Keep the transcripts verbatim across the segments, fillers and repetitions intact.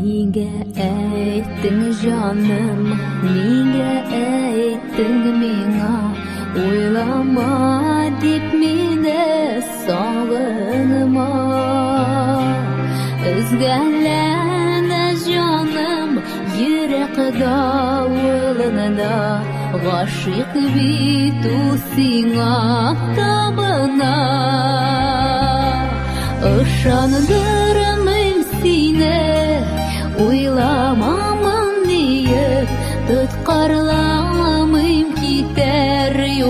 Niga ettin canım, niga ettin mina, oylama dip mine sağınma. Özgellene canım, yürek davulunda, gaşık bitu sina tabına. Işandırmayım sine, uylamamam diye, tutkarlamayım gider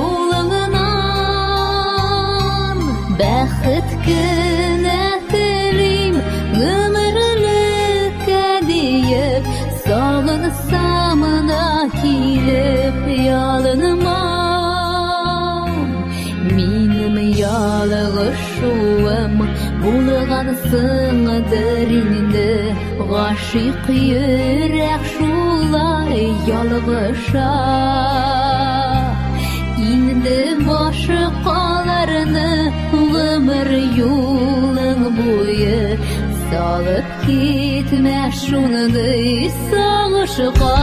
yolundan. Bәхет кенә телим, гомерлеккә диеп, сагынсам да килеп ялыныма. Минем ялгышуым булгансыңдыр инде, гашыйк йөрәк шулай ялгыша. Инде башкаларны гомер юлың буе, салып китмә шундый сагышка.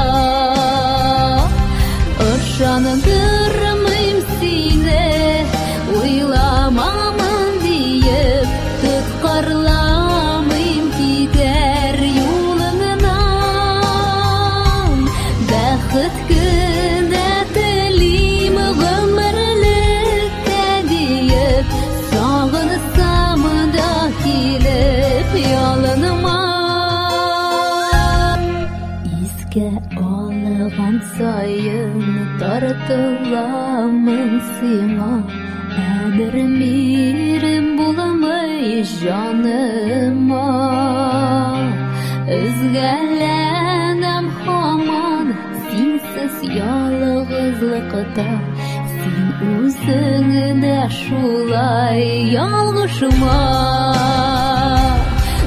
Ышандырмыйм сине, уйламамын диеп, тоткарламыйм китәр юлыңнан. Бәхет кенә телим, гомерлеккә диеп, сагынсам да килеп ялыныма. Искә алган сайын тартыламын сиңа, әдер мирем буламый жаныма. Өзгәләнәм һаман синсез ялгызлыкта, син үзең дә шулай ялгышма.